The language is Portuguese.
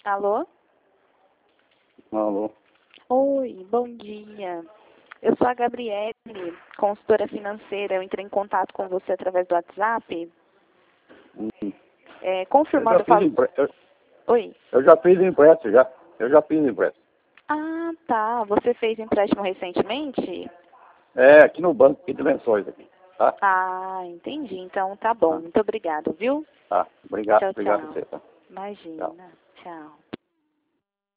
Alô? Alô? Oi, bom dia. Eu sou a Gabriele, consultora financeira. Eu entrei em contato com você através do WhatsApp. Hum. Confirmando, eu falo... Oi? Eu já fiz empréstimo, já. Eu já fiz empréstimo. Ah, tá. Você fez empréstimo recentemente? É, aqui no banco, aqui de Lençóis, aqui. Tá? Ah, entendi. Então tá bom. Ah, Muito obrigado, viu? tá. Obrigado, Tchau, obrigado a tchau. você, tá? Tchau. Imagina. Tchau.